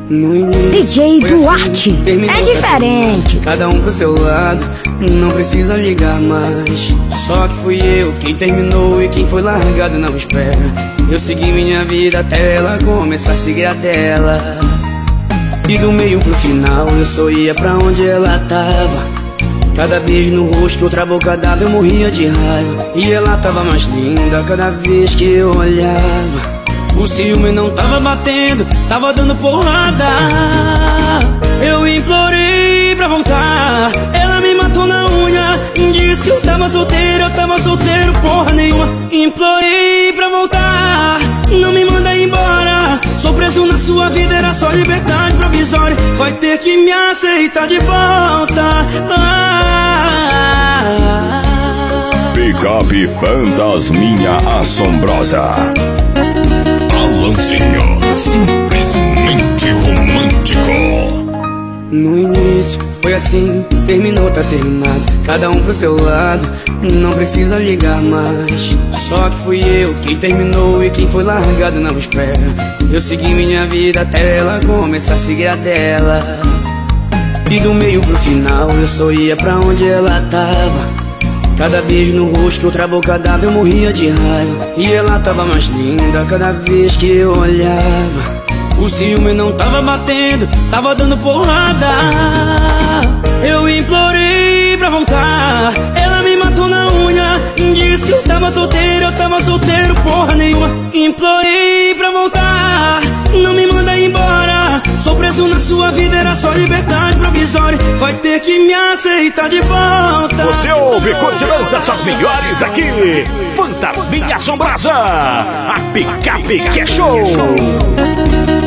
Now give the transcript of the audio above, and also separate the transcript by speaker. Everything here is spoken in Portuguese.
Speaker 1: No início,
Speaker 2: DJ Duarte
Speaker 1: assim,
Speaker 2: é diferente.
Speaker 1: Cada um pro seu lado, não precisa ligar mais. Só que fui eu quem terminou e quem foi largado não espera. Eu segui minha vida até ela começar a seguir a dela. E do meio pro final eu só ia pra onde ela tava. Cada beijo no rosto, outra boca dava, eu morria de raiva. E ela tava mais linda cada vez que eu olhava. O ciúme não tava batendo, tava dando porrada. Eu implorei pra voltar, ela me matou na unha. Disse que eu tava solteiro, porra nenhuma. Implorei pra voltar, não me manda embora. Sou preso na sua vida, era só liberdade provisória. Vai ter que me aceitar de volta.
Speaker 3: Picape Fantasminha Assombrosa. Alanzinho, simplesmente romântico.
Speaker 1: No início foi assim, terminou, tá terminado. Cada um pro seu lado, não precisa ligar mais. Só que fui eu quem terminou e quem foi largado não espera. Eu segui minha vida até ela começar a seguir a dela. E do meio pro final eu só ia pra onde ela tava. Cada beijo no rosto, outra boca dava, eu morria de raiva. E ela tava mais linda cada vez que eu olhava. O ciúme não tava batendo, tava dando porrada. Eu implorei pra voltar, ela me matou na unha. Disse que eu tava solteiro, porra nenhuma. Implorei pra voltar, não me manda embora. Sou preso na sua vida, era só liberdade provisória. Vai ter que me aceitar de volta.
Speaker 3: Você ouve, curte, lança suas melhores aqui. Fantasminha Assombrosa, a Picape que é show.